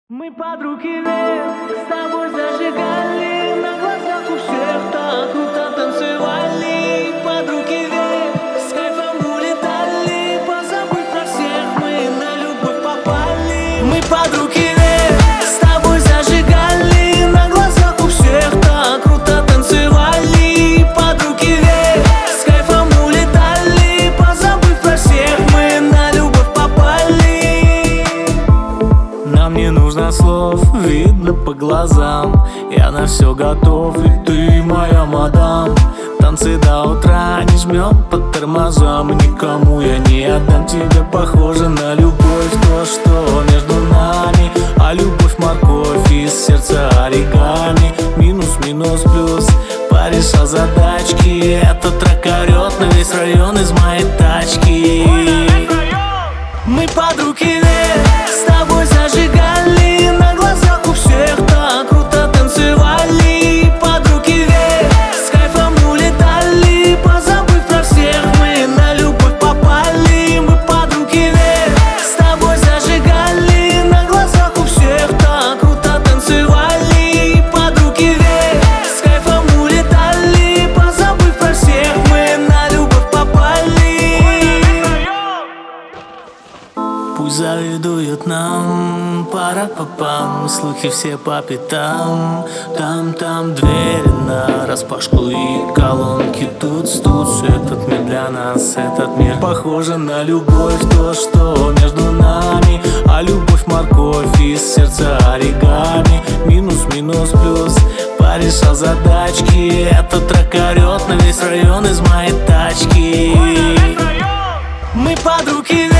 Мы под руки вверх, с тобой зажигали, на глазах у всех так круто танцевали. Под руки вверх, с кайфом улетали, позабыв про всех, мы на любовь попали. Мы под руки вверх, с тобой зажигали, на глазах у всех так круто танцевали. Под руки вверх, с кайфом улетали, позабыв про всех, мы на любовь попали. Нам не нужно слов, видно по глазам. Я на все готов, ведь ты моя мадам. Танцы до утра, не жмем по тормозам. Никому я не отдам, тебе похоже на любовь. То, что между нами, а любовь морковь, из сердца оригами. Минус, минус, плюс, порешал задачки. Этот трек орет на весь район из моей тачки. Мы под руки вверх, с тобой зажигали, на глазах у всех так круто танцевали. Под руки вверх, с кайфом улетали, позабыв про всех, мы на любовь попали. Мы под руки вверх, с тобой зажигали, на глазах у всех так круто танцевали. Под руки вверх, с кайфом улетали, позабыв про всех, мы на любовь попали. Пусть завидуют нам, пара-па-пам, слухи все по пятам. Там двери нараспашку и колонки тут стуц. Этот мир для нас, этот мир похоже на любовь. То, что между нами, а любовь морковь, из сердца оригами. Минус, минус, плюс, порешал задачки. Этот трек орет на весь район из моей тачки. Мы под руки